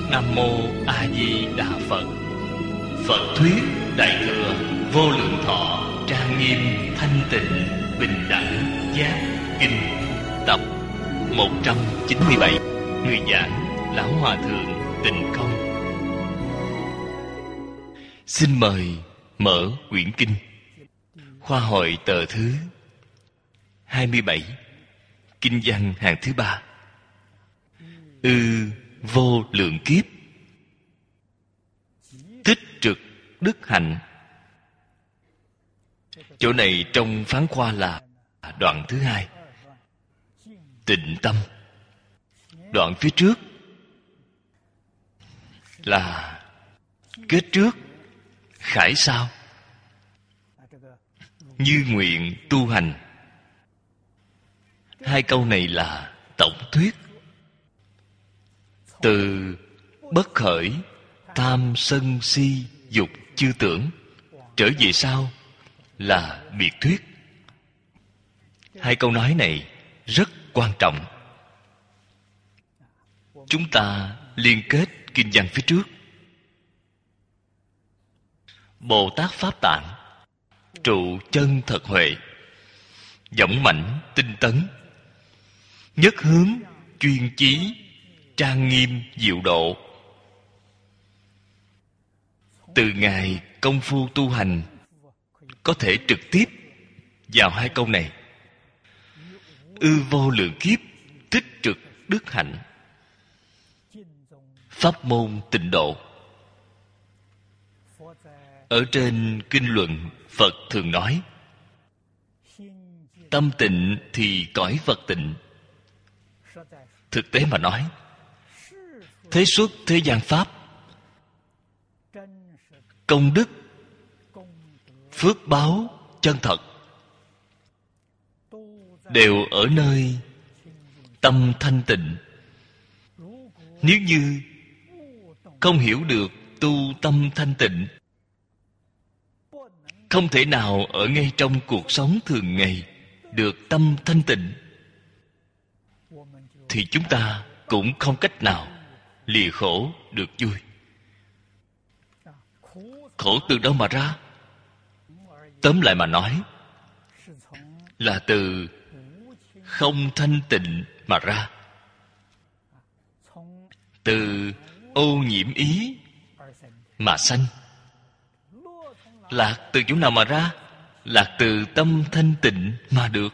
Nam Mô A Di Đà Phật. Phật thuyết Đại thừa Vô Lượng Thọ Trang Nghiêm Thanh Tịnh Bình Đẳng Giác Kinh, tập 197. Người giảng Lão Hòa Thượng Tịnh Không. Xin mời mở quyển kinh. Khoa hội tờ thứ 27, kinh văn hàng thứ 3. Vô lượng kiếp, tích trực đức hạnh. Chỗ này trong phán khoa là đoạn thứ 2, tịnh tâm. Đoạn phía trước là kết trước, khải sau, như nguyện tu hành. Hai câu này là tổng thuyết. Từ bất khởi tham sân si dục chư tưởng trở về sau là biệt thuyết. Hai câu nói này rất quan trọng. Chúng ta liên kết kinh văn phía trước. Bồ Tát Pháp Tạng trụ chân thật huệ, dõng mãnh tinh tấn, nhất hướng chuyên chí, trang nghiêm diệu độ. Từ ngày công phu tu hành có thể trực tiếp vào hai câu này. Vô lượng kiếp, tích trực đức hạnh. Pháp môn tịnh độ. Ở trên kinh luận, Phật thường nói tâm tịnh thì cõi Phật tịnh. Thực tế mà nói, thế xuất thế gian pháp, công đức, phước báo chân thật đều ở nơi tâm thanh tịnh. Nếu như không hiểu được tu tâm thanh tịnh, không thể nào ở ngay trong cuộc sống thường ngày được tâm thanh tịnh, thì chúng ta cũng không cách nào lìa khổ được vui. Khổ từ đâu mà ra? Tóm lại mà nói, là từ không thanh tịnh mà ra. Từ ô nhiễm ý mà sanh. Lạc từ chỗ nào mà ra? Lạc từ tâm thanh tịnh mà được.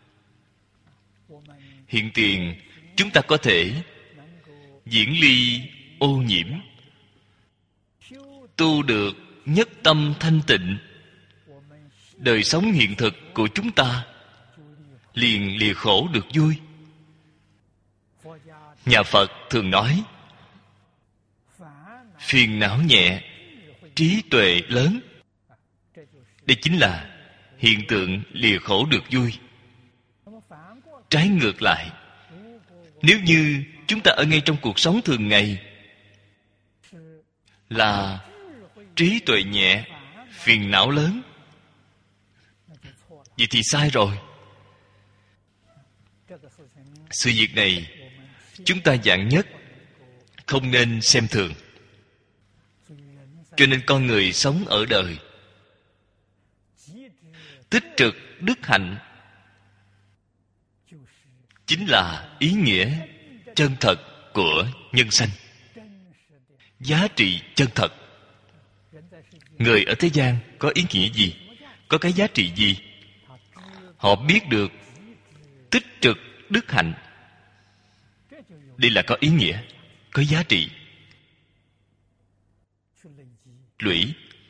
Hiện tiền chúng ta có thể diễn ly ô nhiễm, tu được nhất tâm thanh tịnh, đời sống hiện thực của chúng ta liền lìa khổ được vui. Nhà Phật thường nói phiền não nhẹ, trí tuệ lớn. Đây chính là hiện tượng lìa khổ được vui. Trái ngược lại, nếu như chúng ta ở ngay trong cuộc sống thường ngày là trí tuệ nhẹ, phiền não lớn, vậy thì sai rồi. Sự việc này chúng ta vạn nhất không nên xem thường. Cho nên con người sống ở đời, tích trực đức hạnh chính là ý nghĩa chân thật của nhân sanh. Giá trị chân thật. Người ở thế gian có ý nghĩa gì? Có cái giá trị gì? Họ biết được tích trực đức hạnh. Đây là có ý nghĩa, có giá trị. Lũy.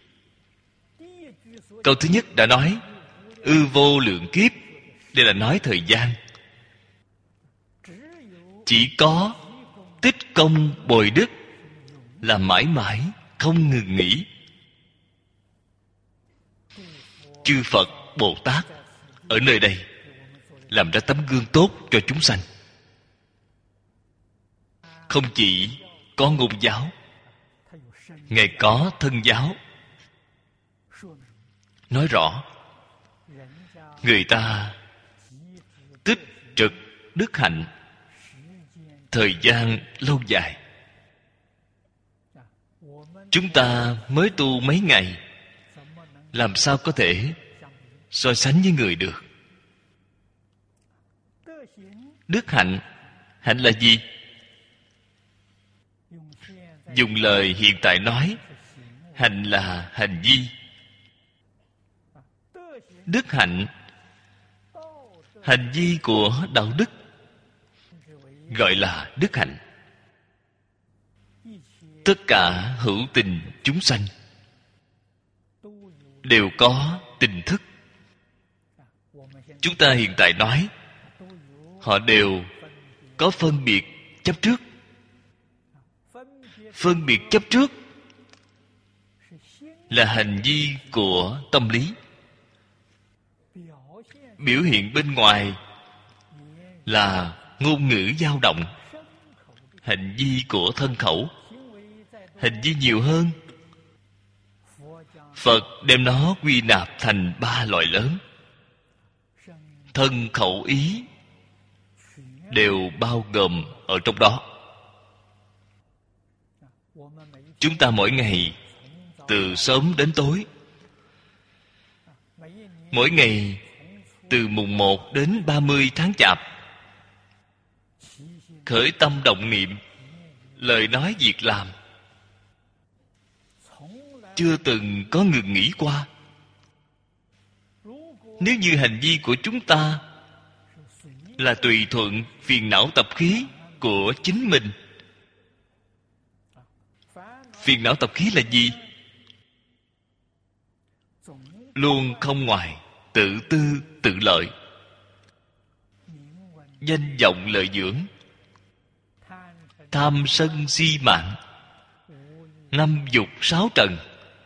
Câu thứ nhất đã nói vô lượng kiếp. Đây là nói thời gian. Chỉ có tích công bồi đức là mãi mãi không ngừng nghỉ. Chư Phật Bồ Tát ở nơi đây làm ra tấm gương tốt cho chúng sanh. Không chỉ có ngôn giáo, Ngài có thân giáo. Nói rõ người ta tích trực đức hạnh thời gian lâu dài. Chúng ta mới tu mấy ngày, làm sao có thể so sánh với người được? Đức hạnh, hạnh là gì? Dùng lời hiện tại nói, hạnh là hành vi. Đức hạnh, hành vi của đạo đức, gọi là đức hạnh. Tất cả hữu tình chúng sanh đều có tình thức. Chúng ta hiện tại nói, họ đều có phân biệt chấp trước. Phân biệt chấp trước là hành vi của tâm lý. Biểu hiện bên ngoài là ngôn ngữ dao động, hành vi của thân khẩu. Hành vi nhiều hơn. Phật đem nó quy nạp thành 3 loại lớn. Thân khẩu ý đều bao gồm ở trong đó. Chúng ta mỗi ngày từ sớm đến tối, mỗi ngày từ mùng 1 đến 30 tháng Chạp, khởi tâm động niệm, lời nói việc làm chưa từng có ngừng nghỉ qua. Nếu như hành vi của chúng ta là tùy thuận phiền não tập khí của chính mình. Phiền não tập khí là gì? Luôn không ngoài tự tư tự lợi, danh vọng lợi dưỡng, tham sân si mạng, 5 dục 6 trần.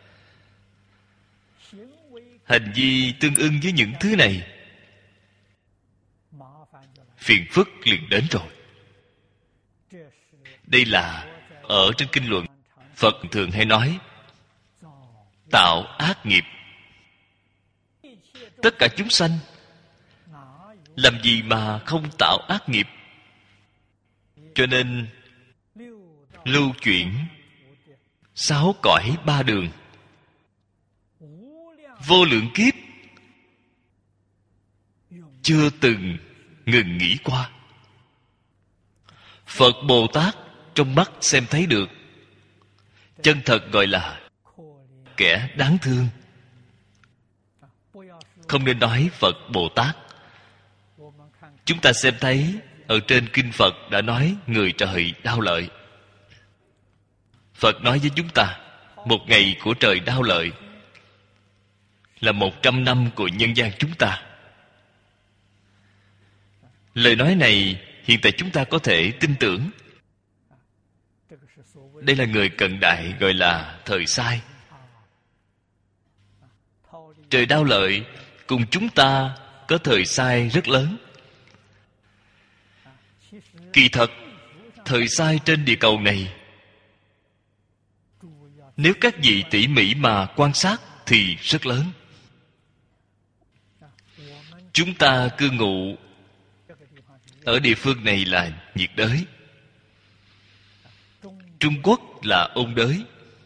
Hành vi tương ưng với những thứ này, phiền phức liền đến rồi. Đây là ở trên kinh luận Phật thường hay nói tạo ác nghiệp. Tất cả chúng sanh làm gì mà không tạo ác nghiệp? Cho nên lưu chuyển 6 cõi 3 đường, vô lượng kiếp chưa từng ngừng nghỉ qua. Phật Bồ Tát trong mắt xem thấy được, chân thật gọi là kẻ đáng thương. Không nên nói Phật Bồ Tát. Chúng ta xem thấy ở trên kinh Phật đã nói người trời đau lợi. Phật nói với chúng ta, một ngày của trời đau lợi là 100 năm của nhân gian chúng ta. Lời nói này hiện tại chúng ta có thể tin tưởng. Đây là người cận đại gọi là thời sai. Trời đau lợi cùng chúng ta có thời sai rất lớn. Kỳ thật, thời sai trên địa cầu này, nếu các vị tỉ mỉ mà quan sát thì rất lớn. Chúng ta cư ngụ ở địa phương này là nhiệt đới, Trung Quốc là ôn đới.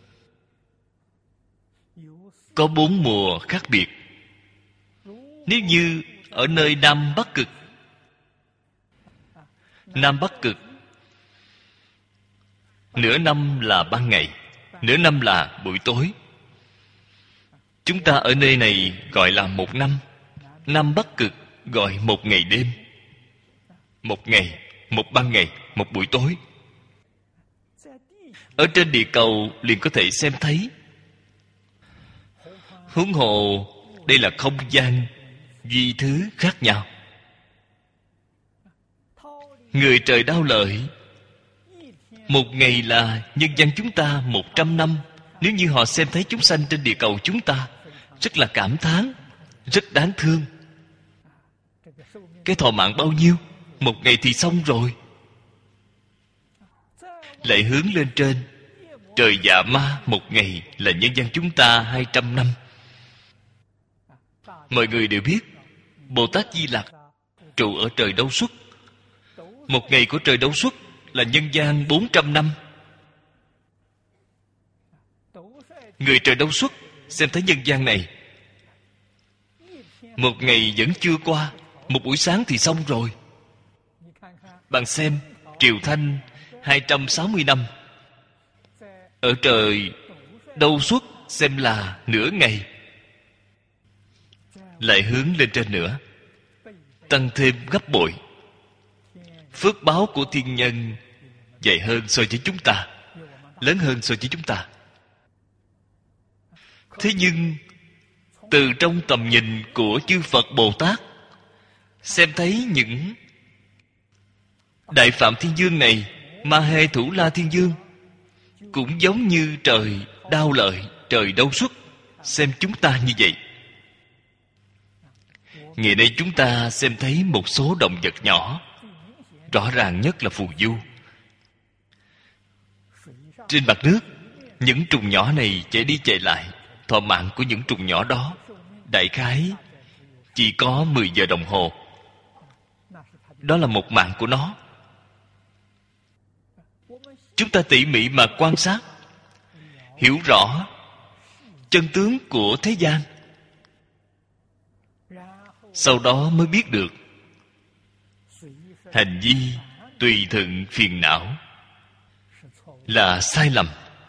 Có 4 mùa khác biệt. Nếu như ở nơi Nam Bắc Cực, Nam Bắc Cực nửa năm là ban ngày, nửa năm là buổi tối. Chúng ta ở nơi này gọi là 1 năm. Nam Bắc Cực gọi 1 ngày đêm, 1 ngày, 1 ban ngày, 1 buổi tối. Ở trên địa cầu liền có thể xem thấy. Huống hồ đây là không gian duy thứ khác nhau. Người trời đau lợi, 1 ngày là nhân gian chúng ta 100 năm. Nếu như họ xem thấy chúng sanh trên địa cầu chúng ta, rất là cảm thán, rất đáng thương. Cái thọ mạng bao nhiêu? 1 ngày thì xong rồi. Lại hướng lên trên, trời Dạ Ma 1 ngày là nhân gian chúng ta 200 năm. Mọi người đều biết Bồ Tát Di Lặc trụ ở trời Đâu Xuất. 1 ngày của trời Đâu Xuất là nhân gian 400 năm. Người trời đâu xuất, xem thấy nhân gian này. Một ngày vẫn chưa qua, một buổi sáng thì xong rồi. Bạn xem, Triều Thanh 260 năm, ở trời đâu xuất xem là nửa ngày, lại hướng lên trên nữa, tăng thêm gấp bội. Phước báo của thiên nhân dày hơn so với chúng ta, lớn hơn so với chúng ta. Thế nhưng từ trong tầm nhìn của chư Phật Bồ Tát, xem thấy những Đại Phạm Thiên Dương này, Ma Hê Thủ La Thiên Dương, cũng giống như trời đao lợi, trời đâu xuất, xem chúng ta như vậy. Ngày nay chúng ta xem thấy một số động vật nhỏ, rõ ràng nhất là phù du. Trên mặt nước, những trùng nhỏ này chạy đi chạy lại, thọ mạng của những trùng nhỏ đó đại khái chỉ có 10 giờ đồng hồ. Đó là một mạng của nó. Chúng ta tỉ mỉ mà quan sát, hiểu rõ chân tướng của thế gian, sau đó mới biết được hành vi tùy thuận phiền não là sai lầm.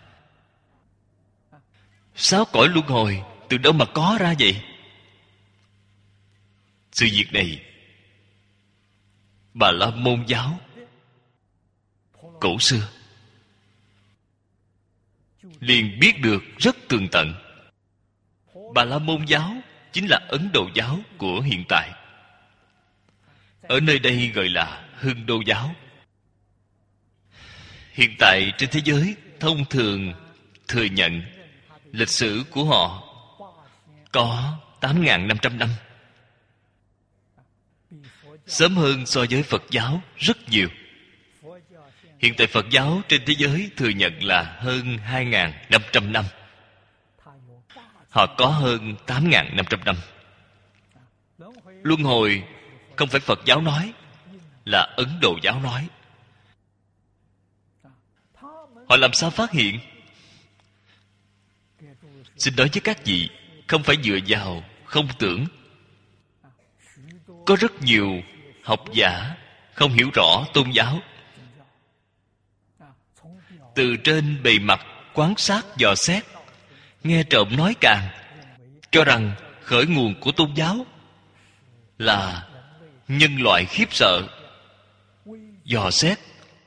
Sáu cõi luân hồi từ đâu mà có ra vậy? Sự việc này Bà La Môn giáo cổ xưa liền biết được rất tường tận. Bà La Môn giáo chính là Ấn Độ giáo của hiện tại. Ở nơi đây gọi là Hưng Đô giáo. Hiện tại trên thế giới thông thường thừa nhận lịch sử của họ có 8.500 năm, sớm hơn so với Phật giáo rất nhiều. Hiện tại Phật giáo trên thế giới thừa nhận là hơn 2.500 năm. Họ có hơn 8.500 năm. Luân hồi không phải Phật giáo nói, là Ấn Độ giáo nói. Họ làm sao phát hiện? Xin nói với các vị, không phải dựa vào không tưởng. Có rất nhiều học giả không hiểu rõ tôn giáo, từ trên bề mặt quan sát dò xét, nghe trộm nói càng, cho rằng khởi nguồn của tôn giáo là nhân loại khiếp sợ. Dò xét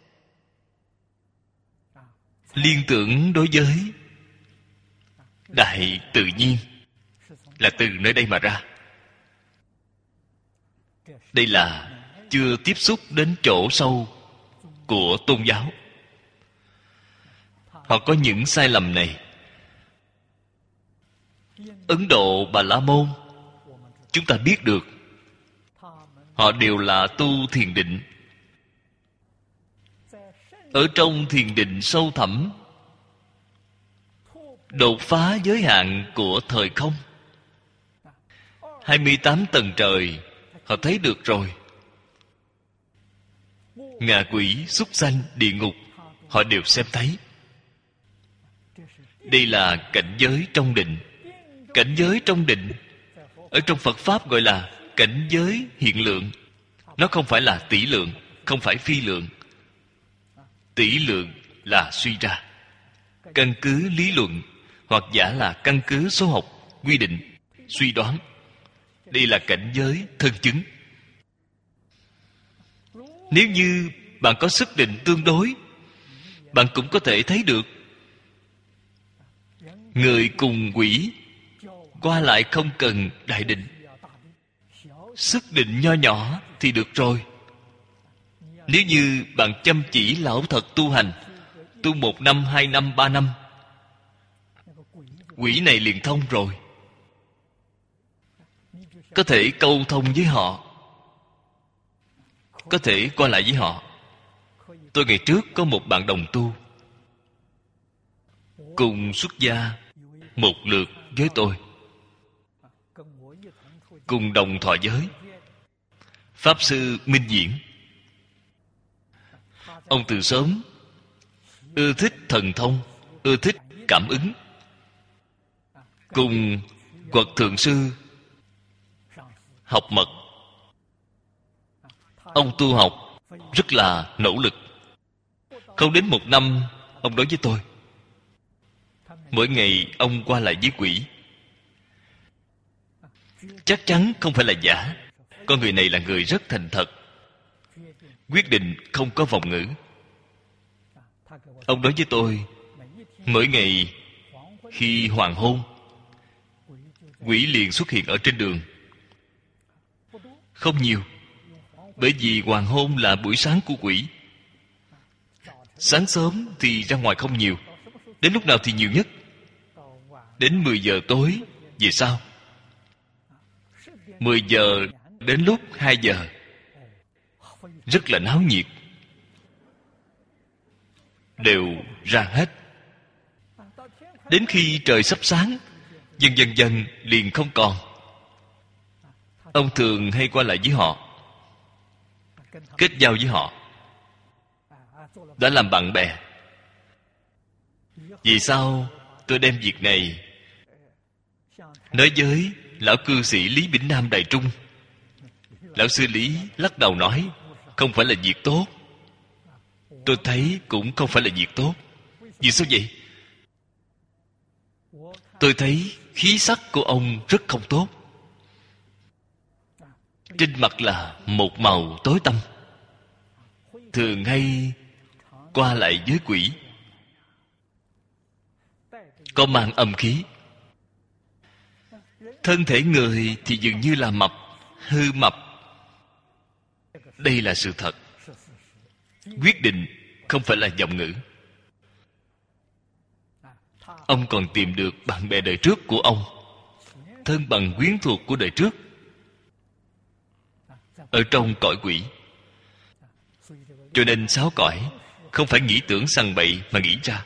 liên tưởng đối với đại tự nhiên là từ nơi đây mà ra. Đây là chưa tiếp xúc đến chỗ sâu của tôn giáo. Họ có những sai lầm này. Ấn Độ Bà La Môn, chúng ta biết được, họ đều là tu thiền định. Ở trong thiền định sâu thẳm, đột phá giới hạn của thời không. 28 tầng trời họ thấy được rồi. Ngạ quỷ, súc sanh, địa ngục họ đều xem thấy. Đây là cảnh giới trong định. Cảnh giới trong định ở trong Phật Pháp gọi là cảnh giới hiện lượng. Nó không phải là tỷ lượng, không phải phi lượng. Tỷ lượng là suy ra, căn cứ lý luận, hoặc giả là căn cứ số học quy định, suy đoán. Đây là cảnh giới thân chứng. Nếu như bạn có sức định tương đối, bạn cũng có thể thấy được người cùng quỷ qua lại không cần đại định. Sức định nho nhỏ thì được rồi. Nếu như bạn chăm chỉ lão thật tu hành, tu 1 năm, 2 năm, 3 năm, quỷ này liền thông rồi. Có thể câu thông với họ, có thể qua lại với họ. Tôi ngày trước có một bạn đồng tu, cùng xuất gia một lượt với tôi, cùng đồng thọ giới. Pháp sư Minh Diễn, ông từ sớm ưa thích thần thông, ưa thích cảm ứng. cùng Quật Thượng Sư học mật. Ông tu học rất là nỗ lực. Không đến 1 năm, ông nói với tôi, mỗi ngày ông qua lại với quỷ, chắc chắn không phải là giả. Con người này là người rất thành thật, quyết định không có vòng ngữ. Ông nói với tôi, mỗi ngày khi hoàng hôn, quỷ liền xuất hiện ở trên đường. Không nhiều, bởi vì hoàng hôn là buổi sáng của quỷ. Sáng sớm thì ra ngoài không nhiều. Đến lúc nào thì nhiều nhất? Đến 10 giờ tối về sau. 10 giờ đến lúc 2 giờ rất là náo nhiệt, đều ra hết. Đến khi trời sắp sáng, dần liền không còn. Ông thường hay qua lại với họ, kết giao với họ, đã làm bạn bè. Vì sao tôi đem việc này nói với lão cư sĩ Lý Bỉnh Nam Đài Trung? Lão sư Lý lắc đầu nói, không phải là việc tốt. Tôi thấy cũng không phải là việc tốt. Vì sao vậy? Tôi thấy khí sắc của ông rất không tốt. Trên mặt là một màu tối tăm, thường hay qua lại với quỷ, có mang âm khí. Thân thể người thì dường như là mập, hư mập. Đây là sự thật. Quyết định không phải là vọng ngữ. Ông còn tìm được bạn bè đời trước của ông, thân bằng quyến thuộc của đời trước, ở trong cõi quỷ. Cho nên 6 cõi không phải nghĩ tưởng sằng bậy mà nghĩ ra,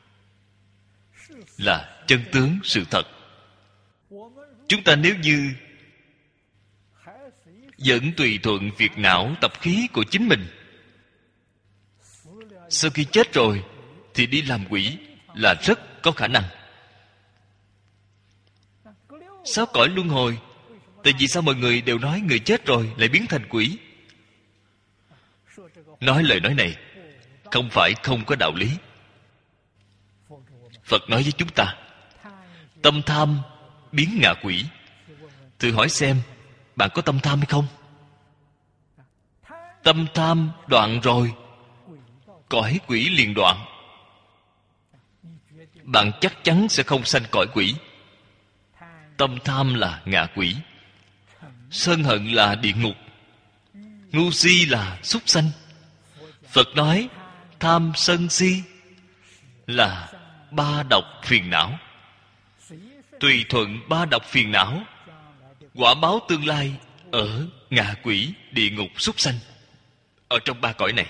là chân tướng sự thật. Chúng ta nếu như vẫn tùy thuận việc não tập khí của chính mình, sau khi chết rồi thì đi làm quỷ là rất có khả năng. 6 cõi luân hồi. Tại vì sao mọi người đều nói người chết rồi lại biến thành quỷ? Nói lời nói này không phải không có đạo lý. Phật nói với chúng ta, tâm tham biến ngạ quỷ. Thử hỏi xem, bạn có tâm tham hay không? Tâm tham đoạn rồi, cõi quỷ liền đoạn. Bạn chắc chắn sẽ không sanh cõi quỷ. Tâm tham là ngạ quỷ, sân hận là địa ngục, ngu si là súc sanh. Phật nói tham sân si là 3 độc phiền não. Tùy thuận 3 độc phiền não, quả báo tương lai ở ngạ quỷ, địa ngục, súc sanh, ở trong 3 cõi này.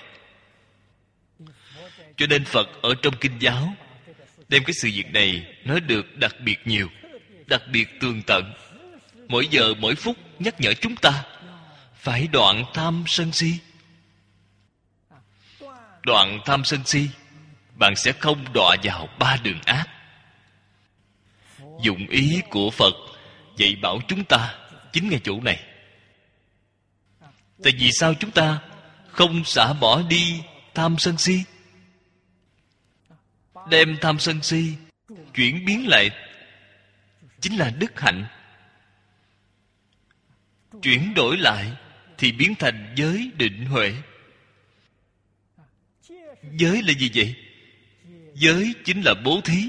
Cho nên Phật ở trong kinh giáo đem cái sự việc này nói được đặc biệt nhiều, đặc biệt tường tận. Mỗi giờ mỗi phút nhắc nhở chúng ta phải đoạn tham sân si. Đoạn tham sân si, bạn sẽ không đọa vào 3 đường ác. Dụng ý của Phật dạy bảo chúng ta chính ngay chỗ này. Tại vì sao chúng ta không xả bỏ đi tham sân si, đem tham sân si chuyển biến lại chính là đức hạnh, chuyển đổi lại thì biến thành giới định huệ. Giới là gì vậy? Giới chính là bố thí.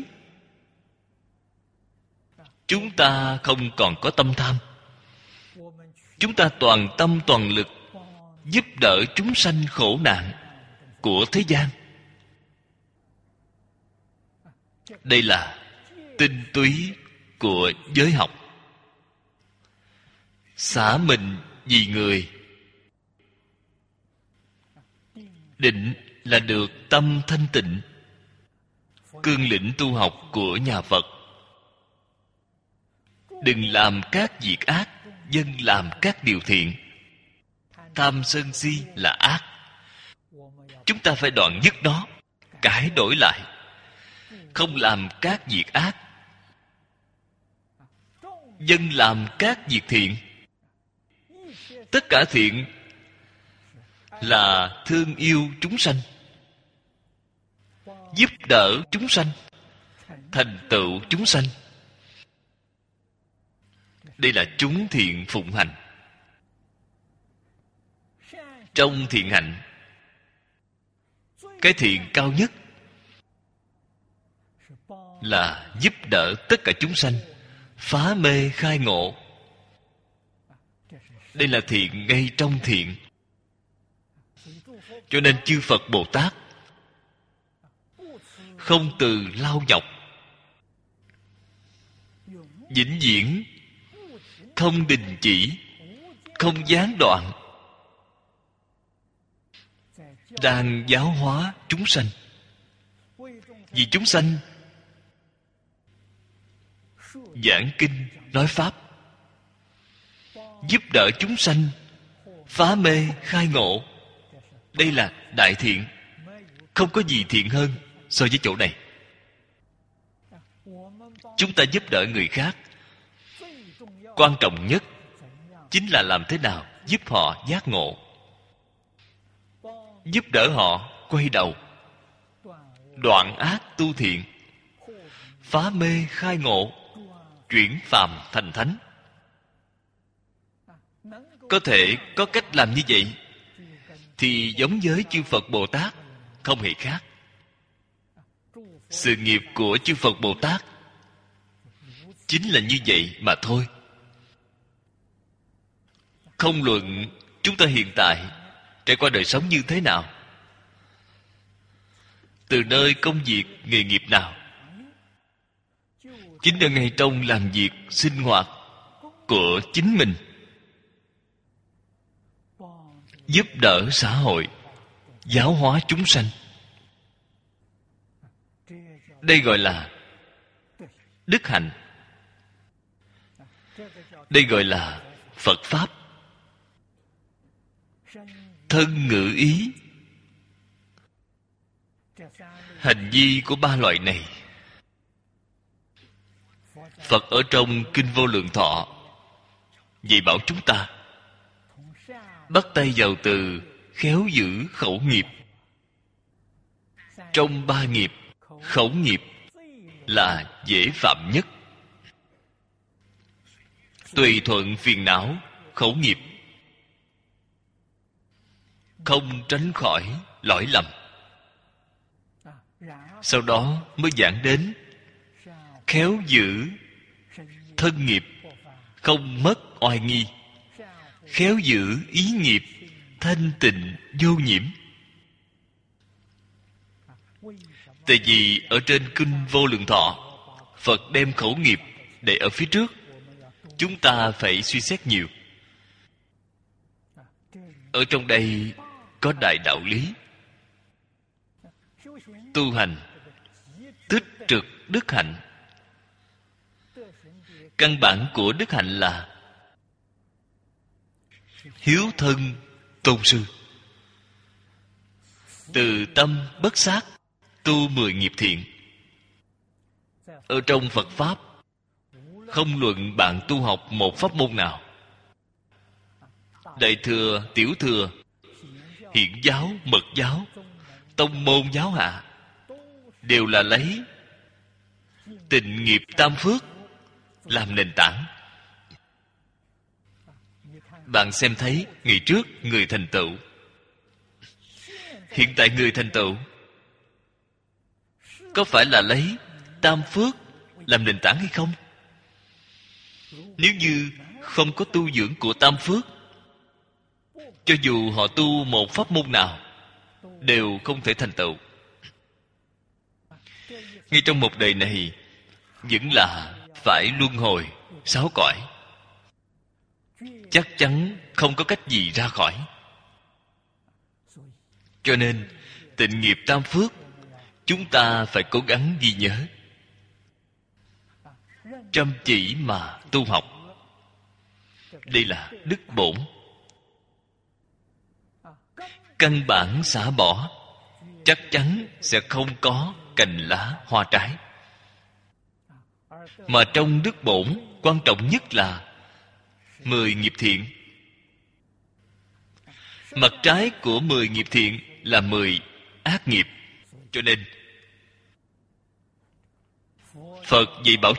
Chúng ta không còn có tâm tham, chúng ta toàn tâm toàn lực giúp đỡ chúng sanh khổ nạn của thế gian. Đây là tinh túy của giới học. Xả mình vì người. Định là được tâm thanh tịnh, cương lĩnh tu học của nhà Phật. Đừng làm các việc ác, dân làm các điều thiện. Tham sân si là ác, chúng ta phải đoạn dứt nó, cải đổi lại, không làm các việc ác. dân làm các việc thiện. Tất cả thiện là thương yêu chúng sanh, giúp đỡ chúng sanh, thành tựu chúng sanh. Đây là chúng thiện phụng hành. Trong thiện hạnh, cái thiện cao nhất là giúp đỡ tất cả chúng sanh phá mê khai ngộ. Đây là thiện ngay trong thiện. Cho nên chư Phật Bồ Tát không từ lao nhọc, vĩnh viễn không đình chỉ, không gián đoạn, đang giáo hóa chúng sanh. Vì chúng sanh giảng kinh nói pháp, giúp đỡ chúng sanh phá mê khai ngộ. Đây là đại thiện. Không có gì thiện hơn so với chỗ này. Chúng ta giúp đỡ người khác, quan trọng nhất chính là làm thế nào giúp họ giác ngộ, giúp đỡ họ quay đầu, đoạn ác tu thiện, phá mê khai ngộ, chuyển phàm thành thánh. Có thể có cách làm như vậy thì giống với chư Phật Bồ Tát không hề khác. Sự nghiệp của chư Phật Bồ Tát chính là như vậy mà thôi. Không luận chúng ta hiện tại trải qua đời sống như thế nào, từ nơi công việc nghề nghiệp nào, chính là ngay trong làm việc sinh hoạt của chính mình, giúp đỡ xã hội, giáo hóa chúng sanh. Đây gọi là đức hạnh. Đây gọi là Phật Pháp. Thân ngữ ý, hành vi của ba loại này, Phật ở trong Kinh Vô Lượng Thọ dạy bảo chúng ta bắt tay vào từ khéo giữ khẩu nghiệp. Trong ba nghiệp, khẩu nghiệp là dễ phạm nhất. Tùy thuận phiền não, khẩu nghiệp không tránh khỏi lỗi lầm. Sau đó mới giảng đến khéo giữ thân nghiệp, không mất oai nghi, khéo giữ ý nghiệp, thanh tịnh vô nhiễm. Tại vì ở trên Kinh Vô Lượng Thọ, Phật đem khẩu nghiệp để ở phía trước. Chúng ta phải suy xét nhiều. Ở trong đây có đại đạo lý. Tu hành tích trực đức hạnh. Căn bản của đức hạnh là hiếu thân tôn sư. Từ tâm bất sát tu 10 nghiệp thiện. Ở trong Phật Pháp, không luận bạn tu học một pháp môn nào, Đại thừa, Tiểu thừa, Hiển giáo, Mật giáo, tông môn giáo hạ, đều là lấy tịnh nghiệp tam phước làm nền tảng. Bạn xem thấy ngày trước người thành tựu, hiện tại người thành tựu có phải là lấy tam phước làm nền tảng hay không? Nếu như không có tu dưỡng của tam phước, cho dù họ tu một pháp môn nào đều không thể thành tựu. Ngay trong một đời này vẫn là phải luân hồi 6 cõi, chắc chắn không có cách gì ra khỏi. Cho nên tịnh nghiệp tam phước chúng ta phải cố gắng ghi nhớ, chăm chỉ mà tu học. Đây là đức bổn. Căn bản xả bỏ, chắc chắn sẽ không có cành lá hoa trái. Mà trong đức bổn Quan trọng nhất là 10 nghiệp thiện. Mặt trái của 10 nghiệp thiện là 10 ác nghiệp. Cho nên Phật dạy bảo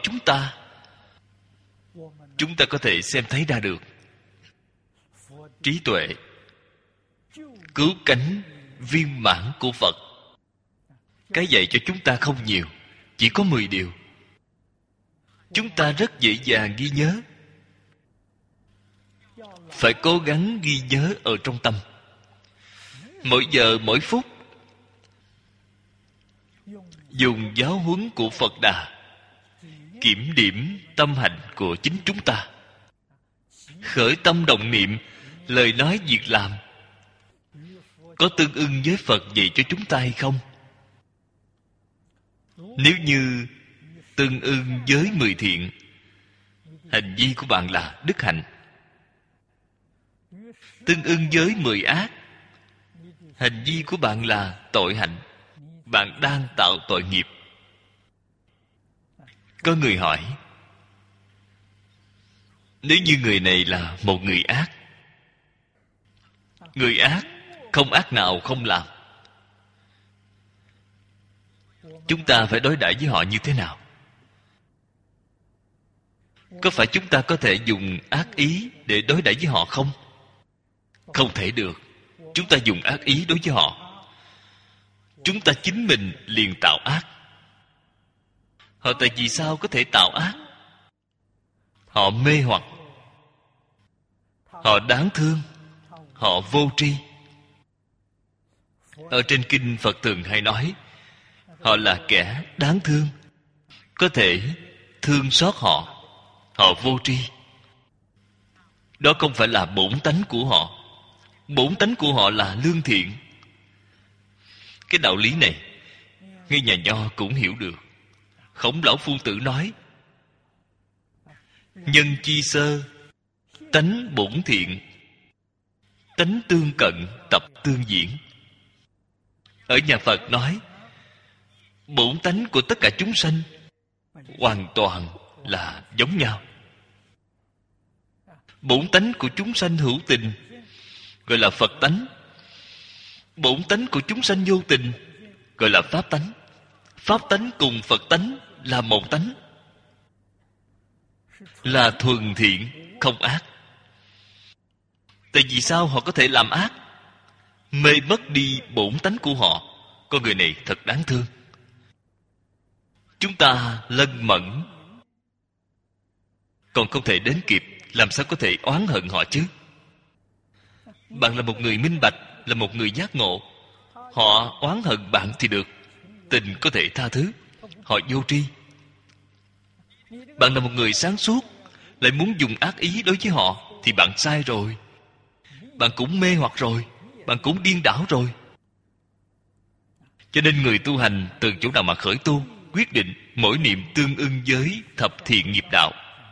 chúng ta có thể xem thấy ra được. Trí tuệ cứu cánh viên mãn của Phật, cái dạy cho chúng ta không nhiều, chỉ có 10 điều. Chúng ta rất dễ dàng ghi nhớ. Phải cố gắng ghi nhớ ở trong tâm. Mỗi giờ mỗi phút dùng giáo huấn của Phật Đà kiểm điểm tâm hành của chính chúng ta. Khởi tâm động niệm, lời nói việc làm có tương ưng với Phật dạy cho chúng ta hay không? Nếu như tương ưng với 10 thiện, hành vi của bạn là đức hạnh. Tương ưng với 10 ác, hành vi của bạn là tội hạnh. Bạn đang tạo tội nghiệp. Có người hỏi, nếu như người này là một người ác, người ác không ác nào không làm, chúng ta phải đối đãi với họ như thế nào? Có phải chúng ta có thể dùng ác ý để đối đãi với họ không? Không thể được. Chúng ta dùng ác ý đối với họ, chúng ta chính mình liền tạo ác. Họ tại vì sao có thể tạo ác? Họ mê hoặc, họ đáng thương, họ vô tri. Ở trên kinh Phật thường hay nói họ là kẻ đáng thương, có thể thương xót họ. Họ vô tri. Đó không phải là bổn tánh của họ. Bổn tánh của họ là lương thiện. Cái đạo lý này ngay nhà Nho cũng hiểu được. Khổng Lão Phu Tử nói, nhân chi sơ, tánh bổn thiện, tánh tương cận, tập tương diễn. Ở nhà Phật nói, bổn tánh của tất cả chúng sanh hoàn toàn là giống nhau. Bổn tánh của chúng sanh hữu tình gọi là Phật tánh. Bổn tánh của chúng sanh vô tình gọi là Pháp tánh. Pháp tánh cùng Phật tánh là một tánh, là thuần thiện, không ác. Tại vì sao họ có thể làm ác? Mê mất đi bổn tánh của họ. Con người này thật đáng thương. Chúng ta lân mẫn còn không thể đến kịp, làm sao có thể oán hận họ chứ? Bạn là một người minh bạch, là một người giác ngộ, họ oán hận bạn thì được, tình có thể tha thứ. Họ vô tri. Bạn là một người sáng suốt, lại muốn dùng ác ý đối với họ, thì bạn sai rồi. Bạn cũng mê hoặc rồi, bạn cũng điên đảo rồi. Cho nên người tu hành từ chỗ nào mà khởi tu? Quyết định mỗi niệm tương ưng với thập thiện nghiệp đạo.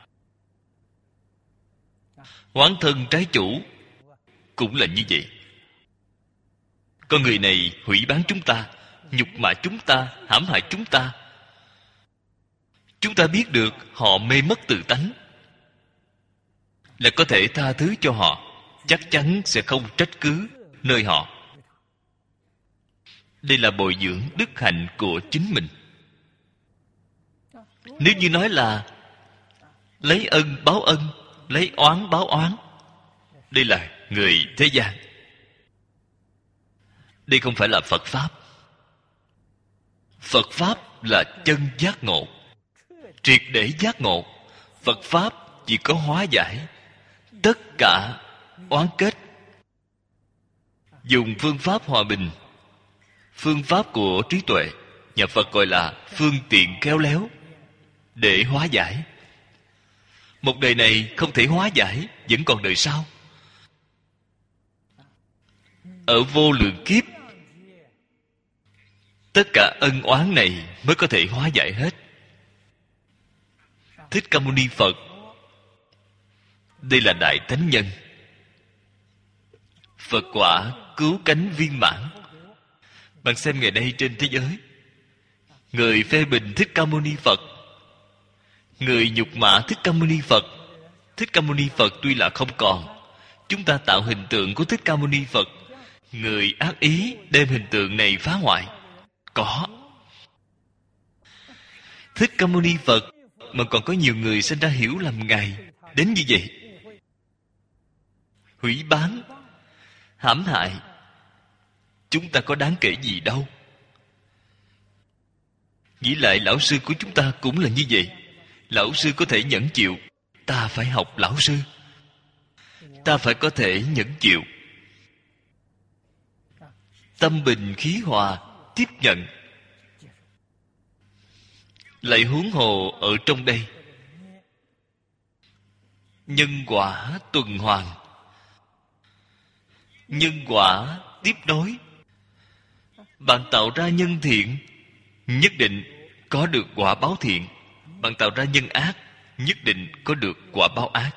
Oán thân trái chủ cũng là như vậy. Con người này hủy bán chúng ta, nhục mạ chúng ta, hãm hại chúng ta. Chúng ta biết được họ mê mất tự tánh, là có thể tha thứ cho họ, chắc chắn sẽ không trách cứ nơi họ. Đây là bồi dưỡng đức hạnh của chính mình. Nếu như nói là lấy ân báo ân, lấy oán báo oán, đây là người thế gian. Đây không phải là Phật Pháp. Phật Pháp là chân giác ngộ, triệt để giác ngộ. Phật Pháp chỉ có hóa giải tất cả oán kết. Dùng phương pháp hòa bình, phương pháp của trí tuệ, nhà Phật gọi là phương tiện khéo léo, để hóa giải. Một đời này không thể hóa giải, vẫn còn đời sau. Ở vô lượng kiếp, tất cả ân oán này mới có thể hóa giải hết. Thích Ca Mâu Ni Phật, đây là đại thánh nhân. Phật quả cứu cánh viên mãn. Bạn xem ngày nay trên thế giới, người phê bình Thích Ca Mâu Ni Phật, Người nhục mạ Thích Ca Mâu Ni Phật. Thích Ca Mâu Ni Phật tuy là không còn, chúng ta tạo hình tượng của Thích Ca Mâu Ni Phật. Người ác ý đem hình tượng này phá hoại. Có. Thích Ca Mâu Ni Phật mà còn có nhiều người sinh ra hiểu lầm Ngài đến như vậy. Hủy báng, hãm hại, chúng ta có đáng kể gì đâu. Nghĩ lại lão sư của chúng ta cũng là như vậy. Lão sư có thể nhẫn chịu, ta phải học lão sư. Ta phải có thể nhẫn chịu. Tâm bình khí hòa, tiếp nhận. Lại huống hồ ở trong đây, nhân quả tuần hoàn, nhân quả tiếp nối. Bạn tạo ra nhân thiện, nhất định có được quả báo thiện. Bạn tạo ra nhân ác, nhất định có được quả báo ác.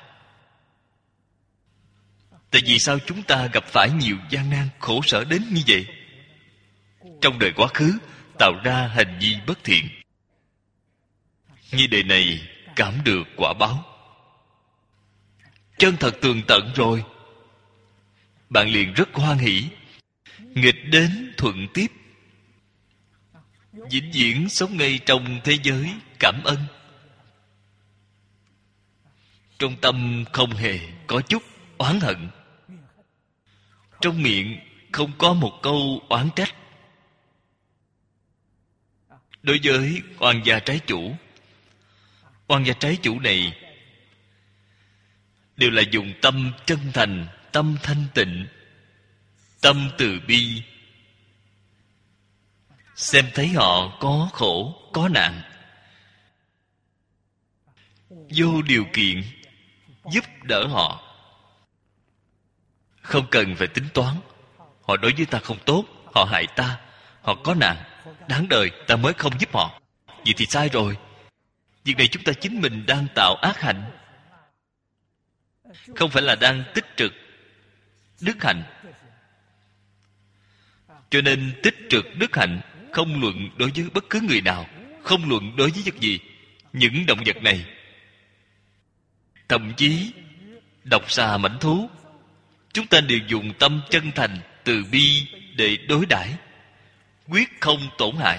Tại vì sao chúng ta gặp phải nhiều gian nan khổ sở đến như vậy? Trong đời quá khứ tạo ra hành vi bất thiện, như đời này cảm được quả báo. Chân thật tường tận rồi, bạn liền rất hoan hỷ. Nghịch đến thuận tiếp, vĩnh viễn sống ngay trong thế giới cảm ơn. Trong tâm không hề có chút oán hận, trong miệng không có một câu oán trách. Đối với oan gia trái chủ, oan gia trái chủ này đều là dùng tâm chân thành, tâm thanh tịnh, tâm từ bi, xem thấy họ có khổ, có nạn, vô điều kiện giúp đỡ họ. Không cần phải tính toán. Họ đối với ta không tốt, họ hại ta, họ có nạn, đáng đời ta mới không giúp họ. Vậy thì sai rồi. Việc này chúng ta chính mình đang tạo ác hạnh, không phải là đang tích trực đức hạnh. Cho nên tích trực đức hạnh không luận đối với bất cứ người nào, không luận đối với vật gì. Những động vật này, thậm chí độc xà mãnh thú, chúng ta đều dùng tâm chân thành, từ bi để đối đãi, quyết không tổn hại.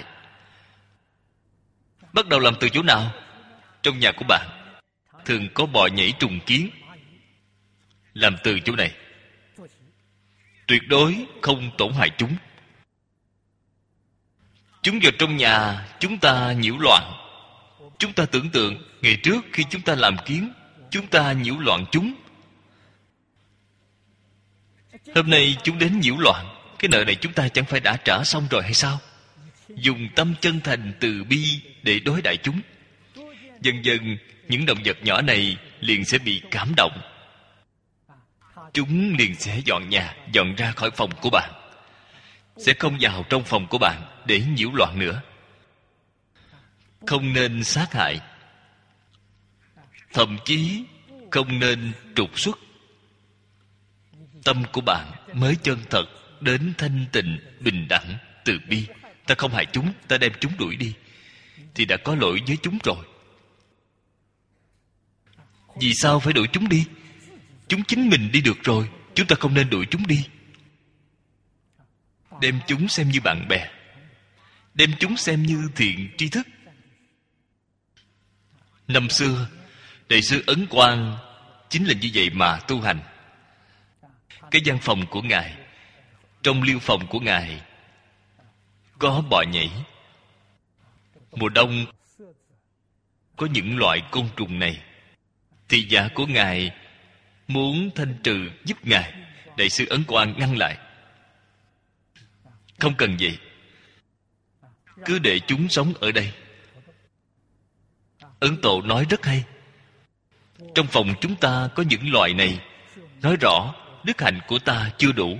Bắt đầu làm từ chỗ nào? Trong nhà của bạn thường có bò nhảy trùng kiến, làm từ chỗ này. Tuyệt đối không tổn hại chúng. Chúng vào trong nhà chúng ta nhiễu loạn. Chúng ta tưởng tượng ngày trước khi chúng ta làm kiến, chúng ta nhiễu loạn chúng. Hôm nay chúng đến nhiễu loạn, cái nợ này chúng ta chẳng phải đã trả xong rồi hay sao? Dùng tâm chân thành từ bi để đối đãi chúng. Dần dần những động vật nhỏ này liền sẽ bị cảm động. Chúng liền sẽ dọn nhà, dọn ra khỏi phòng của bạn, sẽ không vào trong phòng của bạn để nhiễu loạn nữa. Không nên sát hại, thậm chí không nên trục xuất. Tâm của bạn mới chân thật đến thanh tịnh, bình đẳng, từ bi. Ta không hại chúng, ta đem chúng đuổi đi, thì đã có lỗi với chúng rồi. Vì sao phải đuổi chúng đi? Chúng chính mình đi được rồi, chúng ta không nên đuổi chúng đi. Đem chúng xem như bạn bè, đem chúng xem như thiện tri thức. Năm xưa Đại sư Ấn Quang chính là như vậy mà tu hành. Cái gian phòng của Ngài, trong liêu phòng của Ngài có bò nhảy. Mùa đông có những loại côn trùng này. Thị giả của Ngài muốn thanh trừ giúp Ngài. Đại sư Ấn Quang ngăn lại. Không cần vậy, cứ để chúng sống ở đây. Ấn Tổ nói rất hay. Trong phòng chúng ta có những loại này, nói rõ đức hạnh của ta chưa đủ.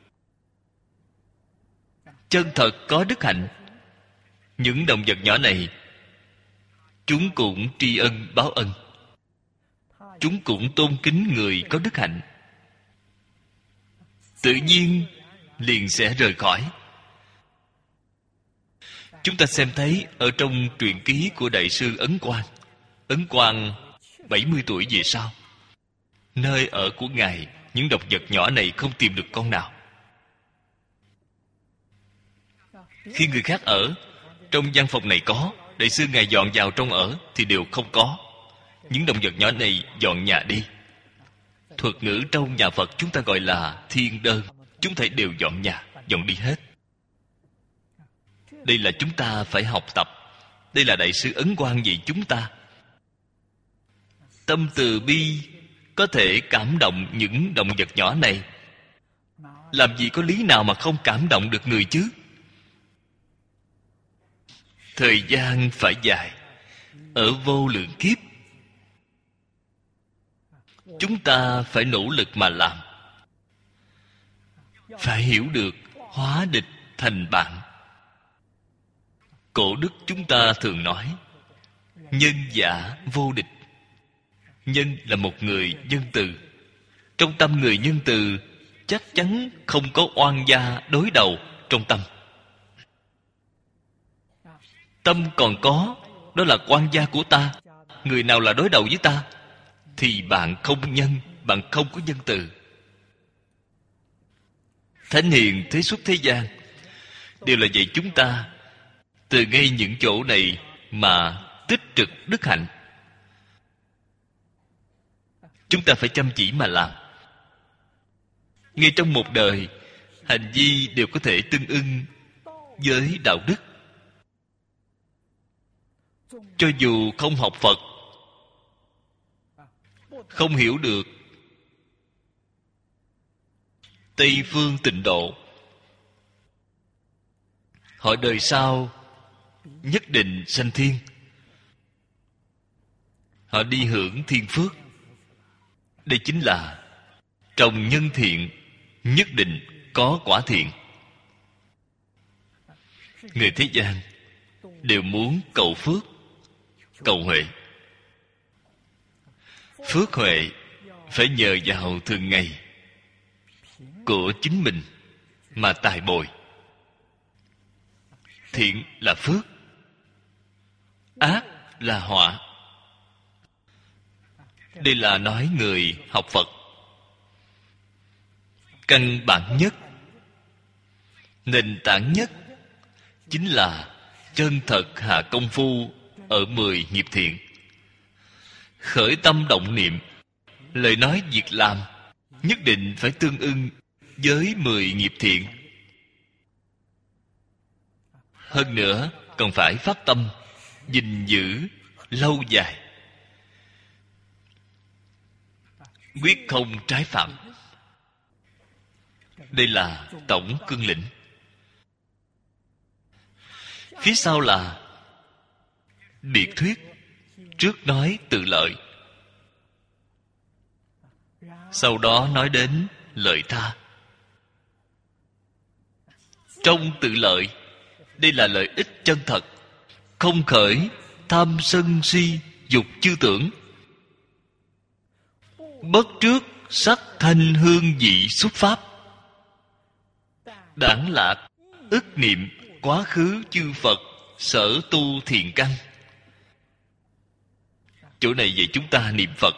Chân thật có đức hạnh, những động vật nhỏ này chúng cũng tri ân báo ân, chúng cũng tôn kính người có đức hạnh, tự nhiên liền sẽ rời khỏi. Chúng ta xem thấy ở trong truyện ký của Đại sư Ấn Quang, Ấn Quang 70 tuổi về sau, nơi ở của Ngài, những động vật nhỏ này không tìm được con nào. Khi người khác ở, trong gian phòng này có, Đại sư Ngài dọn vào trong ở thì đều không có. Những động vật nhỏ này dọn nhà đi. Thuật ngữ trong nhà Phật chúng ta gọi là thiên đơn. Chúng thảy đều dọn nhà, dọn đi hết. Đây là chúng ta phải học tập. Đây là Đại sư Ấn Quang dạy chúng ta. Tâm từ bi có thể cảm động những động vật nhỏ này. Làm gì có lý nào mà không cảm động được người chứ? Thời gian phải dài, ở vô lượng kiếp, chúng ta phải nỗ lực mà làm. Phải hiểu được hóa địch thành bạn. Cổ đức chúng ta thường nói, nhân giả vô địch. Nhân là một người nhân từ. Trong tâm người nhân từ, chắc chắn không có oan gia đối đầu trong tâm. Tâm còn có, đó là oan gia của ta. Người nào là đối đầu với ta, thì bạn không nhân, bạn không có nhân từ. Thánh hiền thế xuất thế gian đều là dạy chúng ta từ ngay những chỗ này mà tích trực đức hạnh. Chúng ta phải chăm chỉ mà làm. Ngay trong một đời, hành vi đều có thể tương ưng với đạo đức. Cho dù không học Phật, không hiểu được Tây phương tịnh độ, họ đời sau nhất định sanh thiên. Họ đi hưởng thiên phước. Đây chính là trồng nhân thiện, nhất định có quả thiện. Người thế gian đều muốn cầu phước, cầu huệ. Phước huệ phải nhờ vào thường ngày của chính mình mà tài bồi. Thiện là phước, ác là họa. Đây là nói người học Phật. Căn bản nhất, nền tảng nhất chính là chân thật hạ công phu ở 10 nghiệp thiện. Khởi tâm động niệm, lời nói việc làm nhất định phải tương ưng với 10 nghiệp thiện. Hơn nữa còn phải phát tâm gìn giữ lâu dài, quyết không trái phạm. Đây là tổng cương lĩnh. Phía sau là biệt thuyết. Trước nói tự lợi, sau đó nói đến lợi tha. Trong tự lợi, đây là lợi ích chân thật, không khởi tham sân si dục chư tưởng, bất trước sắc thanh hương vị xuất pháp, đãng lạc ức niệm quá khứ chư Phật sở tu thiền căn. Chỗ này dạy chúng ta niệm Phật.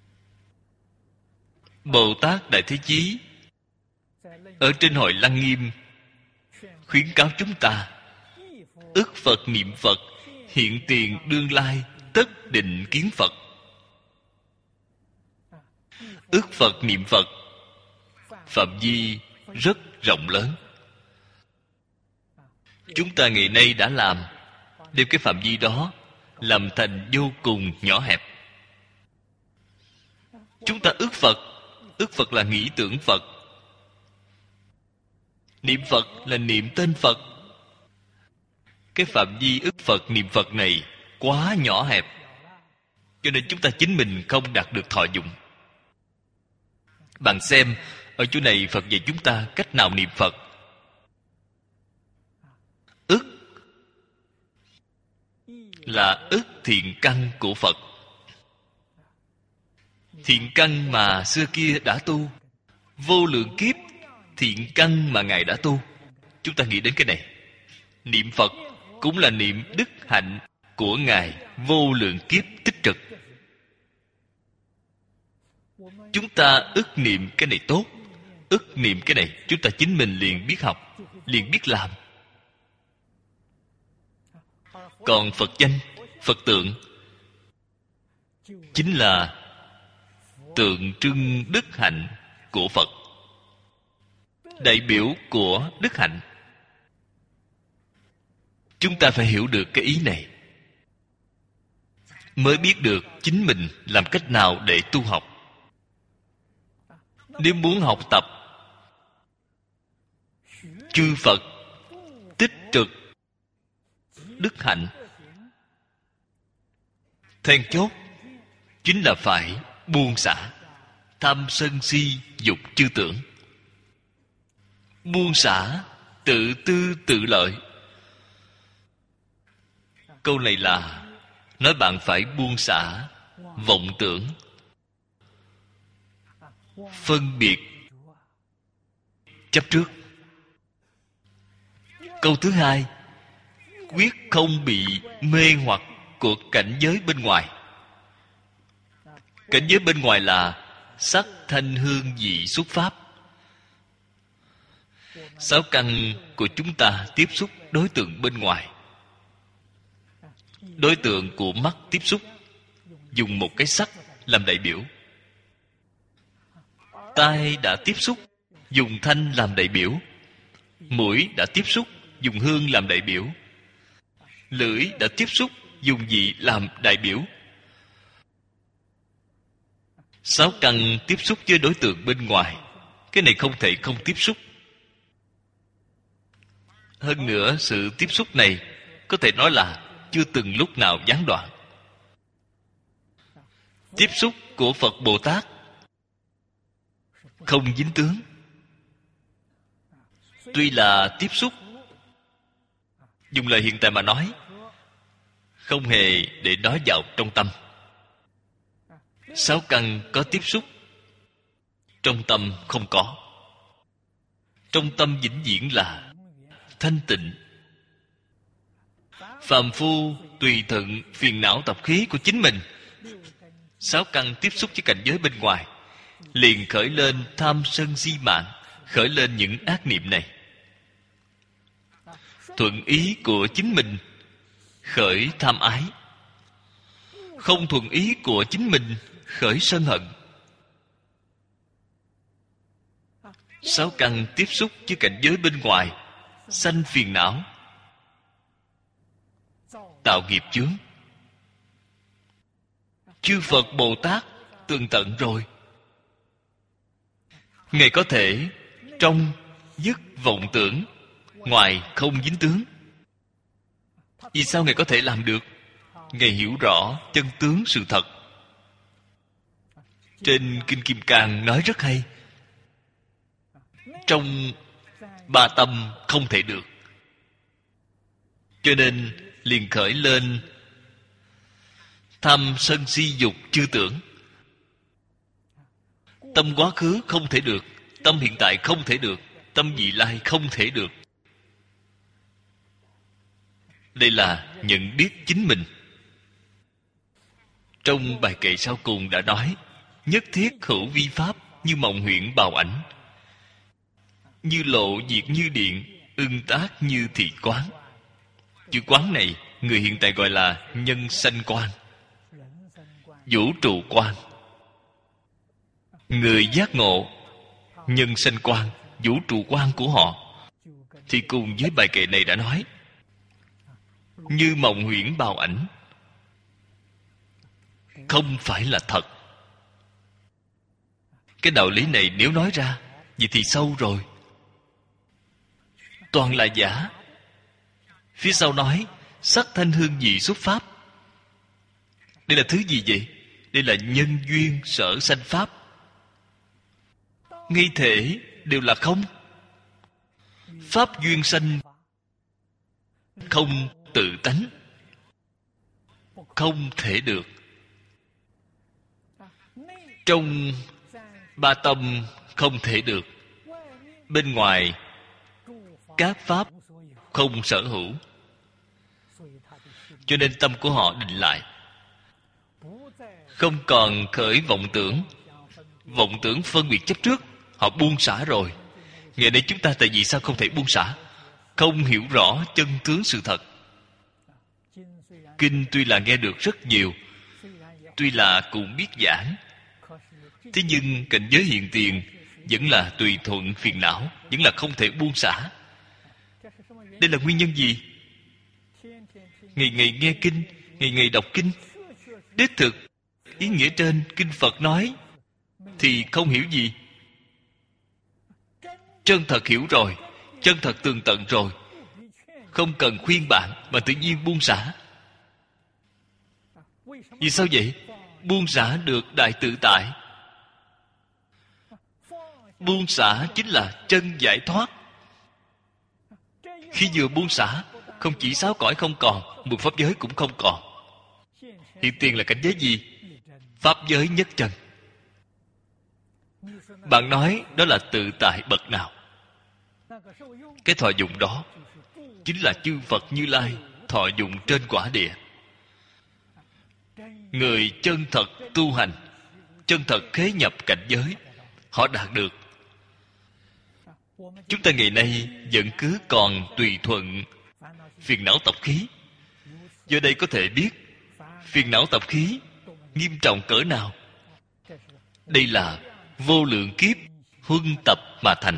Bồ Tát Đại Thế Chí ở trên hội Lăng Nghiêm khuyến cáo chúng ta ức Phật niệm Phật, hiện tiền đương lai tất định kiến Phật. Ức Phật niệm Phật phạm vi rất rộng lớn. Chúng ta ngày nay đã làm, đem cái phạm vi đó làm thành vô cùng nhỏ hẹp. Chúng ta ức Phật. Ức Phật là nghĩ tưởng Phật. Niệm Phật là niệm tên Phật. Cái phạm vi ức Phật niệm Phật này quá nhỏ hẹp, cho nên chúng ta chính mình không đạt được thọ dụng. Bạn xem, ở chỗ này Phật dạy chúng ta cách nào niệm Phật. Ức là ức thiện căn của Phật. Thiện căn mà xưa kia đã tu, vô lượng kiếp thiện căn mà Ngài đã tu. Chúng ta nghĩ đến cái này. Niệm Phật cũng là niệm đức hạnh của Ngài vô lượng kiếp tích trực. Chúng ta ức niệm cái này tốt, ức niệm cái này, chúng ta chính mình liền biết học, liền biết làm. Còn Phật danh, Phật tượng chính là tượng trưng đức hạnh của Phật, đại biểu của đức hạnh. Chúng ta phải hiểu được cái ý này, mới biết được chính mình làm cách nào để tu học. Nếu muốn học tập chư Phật tích trực đức hạnh, then chốt chính là phải buông xả tham sân si dục chư tưởng. Buông xả tự tư tự lợi. Câu này là nói bạn phải buông xả vọng tưởng, phân biệt, chấp trước. Câu thứ hai, quyết không bị mê hoặc của cảnh giới bên ngoài. Cảnh giới bên ngoài là sắc thanh hương vị xúc pháp. Sáu căn của chúng ta tiếp xúc đối tượng bên ngoài. Đối tượng của mắt tiếp xúc, dùng một cái sắc làm đại biểu. Tai đã tiếp xúc, dùng thanh làm đại biểu. Mũi đã tiếp xúc, dùng hương làm đại biểu. Lưỡi đã tiếp xúc, dùng vị làm đại biểu. Sáu căn tiếp xúc với đối tượng bên ngoài, cái này không thể không tiếp xúc. Hơn nữa, sự tiếp xúc này có thể nói là chưa từng lúc nào gián đoạn. Tiếp xúc của Phật Bồ Tát không dính tướng. Tuy là tiếp xúc, dùng lời hiện tại mà nói, không hề để nó vào trong tâm. Sáu căn có tiếp xúc, trong tâm không có. Trong tâm vĩnh viễn là thanh tịnh. Phàm phu tùy thuận phiền não tập khí của chính mình. Sáu căn tiếp xúc với cảnh giới bên ngoài, liền khởi lên tham sân si mạng, khởi lên những ác niệm này. Thuận ý của chính mình khởi tham ái, không thuận ý của chính mình khởi sân hận. Sáu căn tiếp xúc với cảnh giới bên ngoài, sanh phiền não, tạo nghiệp chướng. Chư Phật Bồ Tát tường tận rồi, Ngài có thể trong dứt vọng tưởng, ngoài không dính tướng. Vì sao Ngài có thể làm được? Ngài hiểu rõ chân tướng sự thật. Trên Kinh Kim Cang nói rất hay, trong ba tâm không thể được, cho nên liền khởi lên tham sân si dục chư tưởng. Tâm quá khứ không thể được, tâm hiện tại không thể được, tâm vị lai không thể được. Đây là nhận biết chính mình. Trong bài kệ sau cùng đã nói, nhất thiết hữu vi pháp, như mộng huyễn bào ảnh, như lộ diệt như điện, ưng tác như thị quán. Chữ quán này người hiện tại gọi là nhân sanh quan, vũ trụ quan. Người giác ngộ nhân sanh quan, vũ trụ quan của họ thì cùng với bài kệ này đã nói, như mộng huyễn bào ảnh, không phải là thật. Cái đạo lý này nếu nói ra, vậy thì sâu rồi, toàn là giả. Phía sau nói sắc thanh hương vị xuất pháp. Đây là thứ gì vậy? Đây là nhân duyên sở sanh pháp. Nghi thể đều là không. Pháp duyên sanh không tự tánh, không thể được. Trong ba tâm không thể được. Bên ngoài các pháp không sở hữu. Cho nên tâm của họ định lại, không còn khởi vọng tưởng. Vọng tưởng phân biệt chấp trước, họ buông xả rồi. Ngày nay chúng ta tại vì sao không thể buông xả? Không hiểu rõ chân tướng sự thật. Kinh tuy là nghe được rất nhiều, tuy là cũng biết giảng, thế nhưng cảnh giới hiện tiền vẫn là tùy thuận phiền não, vẫn là không thể buông xả. Đây là nguyên nhân gì? Ngày ngày nghe kinh, ngày ngày đọc kinh, đích thực ý nghĩa trên kinh Phật nói thì không hiểu gì. Chân thật hiểu rồi, chân thật tường tận rồi, không cần khuyên bạn mà tự nhiên buông xả. Vì sao vậy? Buông xả được đại tự tại. Buông xả chính là chân giải thoát. Khi vừa buông xả, không chỉ sáu cõi không còn, một pháp giới cũng không còn. Hiện tiền là cảnh giới gì? Pháp giới nhất chân. Bạn nói đó là tự tại bậc nào? Cái thọ dụng đó chính là chư Phật Như Lai thọ dụng trên quả địa. Người chân thật tu hành, chân thật khế nhập cảnh giới, họ đạt được. Chúng ta ngày nay vẫn cứ còn tùy thuận phiền não tập khí. Do đây có thể biết phiền não tập khí nghiêm trọng cỡ nào. Đây là vô lượng kiếp huân tập mà thành.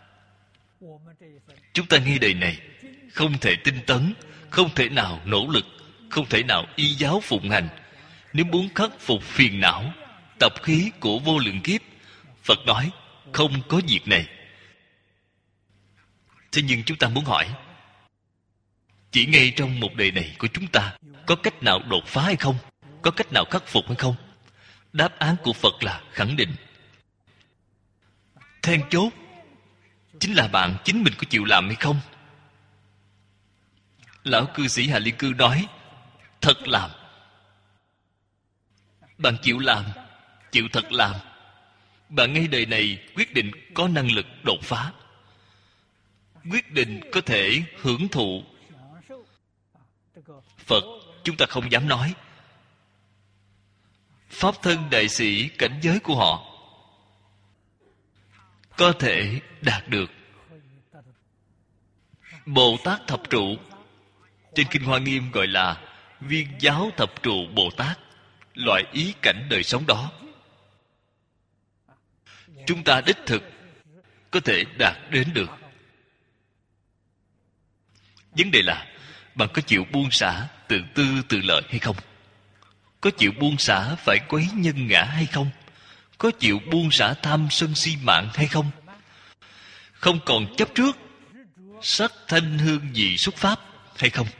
Chúng ta nghe đời này không thể tinh tấn, không thể nào nỗ lực, không thể nào y giáo phụng hành. Nếu muốn khắc phục phiền não tập khí của vô lượng kiếp, Phật nói không có việc này. Thế nhưng chúng ta muốn hỏi, chỉ ngay trong một đời này của chúng ta có cách nào đột phá hay không? Có cách nào khắc phục hay không? Đáp án của Phật là khẳng định. Then chốt chính là bạn chính mình có chịu làm hay không. Lão cư sĩ Hà Liên Cư nói, thật làm. Bạn chịu làm, chịu thật làm, bạn ngay đời này quyết định có năng lực đột phá, quyết định có thể hưởng thụ. Phật chúng ta không dám nói. Pháp thân đại sĩ cảnh giới của họ có thể đạt được. Bồ Tát thập trụ, trên Kinh Hoa Nghiêm gọi là Viên giáo thập trụ Bồ Tát. Loại ý cảnh đời sống đó chúng ta đích thực có thể đạt đến được. Vấn đề là bạn có chịu buông xả tự tư tự lợi hay không? Có chịu buông xả phải quấy nhân ngã hay không? Có chịu buông xả tham sân si mạng hay không? Không còn chấp trước sắc thanh hương vị xuất pháp hay không?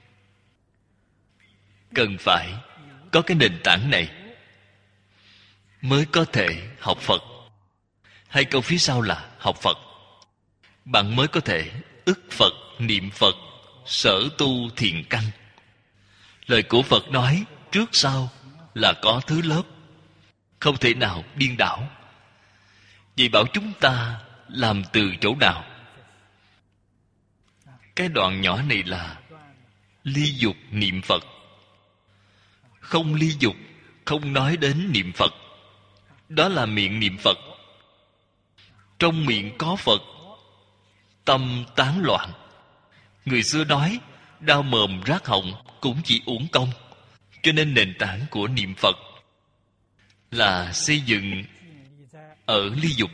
Cần phải có cái nền tảng này mới có thể học Phật. Hai câu phía sau là học Phật. Bạn mới có thể ức Phật, niệm Phật, sở tu thiền căn. Lời của Phật nói trước sau là có thứ lớp, không thể nào điên đảo. Vậy bảo chúng ta làm từ chỗ nào? Cái đoạn nhỏ này là ly dục niệm Phật. Không ly dục, không nói đến niệm Phật, đó là miệng niệm Phật. Trong miệng có Phật, tâm tán loạn. Người xưa nói đau mồm rát họng cũng chỉ uổng công. Cho nên nền tảng của niệm Phật là xây dựng ở ly dục.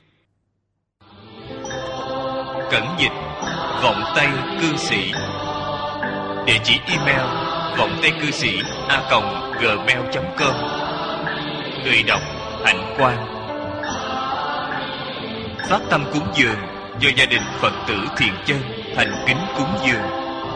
Cẩn dịch vọng tây cư sĩ. Địa chỉ email vọng tây cư sĩ @gmail.com. Người đọc Hạnh Quang. Phát tâm cúng dường do gia đình Phật tử Thiện Chân thành kính cúng dường.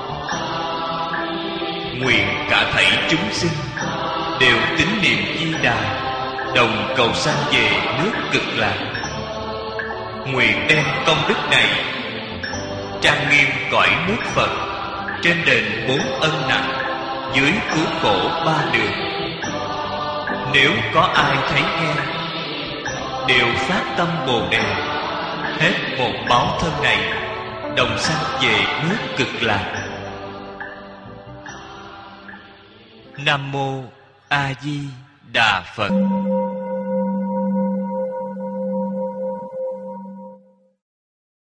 Nguyện cả thảy chúng sinh đều tín niệm Di Đà, đồng cầu sanh về nước Cực Lạc. Nguyện đem công đức này trang nghiêm cõi nước Phật, trên đền 4 ân nặng, dưới cứu khổ 3 đường. Nếu có ai thấy nghe, đều phát tâm Bồ Đề, hết một báo thân này, đồng sanh về nước Cực Lạc. Nam mô A Di Đà Phật.